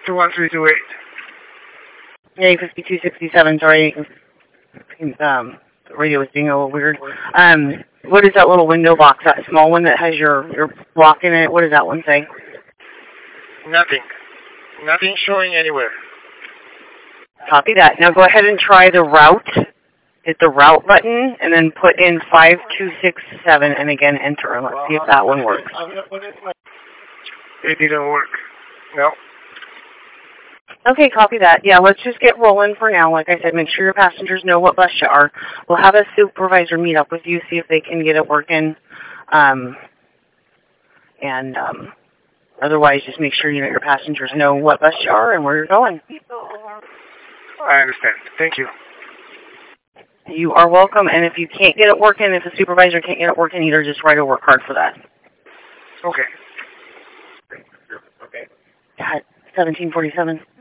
21328. Yeah, 5267, sorry. The radio was being a little weird. What is that little window box, that small one that has your block in it? What does that one say? Nothing. Nothing showing anywhere. Copy that. Now go ahead and try the route. Hit the route button and then put in 5267 and again enter. And let's see if that one works. It didn't work. No. Okay, copy that. Yeah, let's just get rolling for now. Like I said, make sure your passengers know what bus you are. We'll have a supervisor meet up with you, see if they can get it working. Otherwise, just make sure your passengers know what bus you are and where you're going. I understand. Thank you. You are welcome. And if you can't get it working, if the supervisor can't get it working either, just write a work card for that. Okay. Okay. 1747.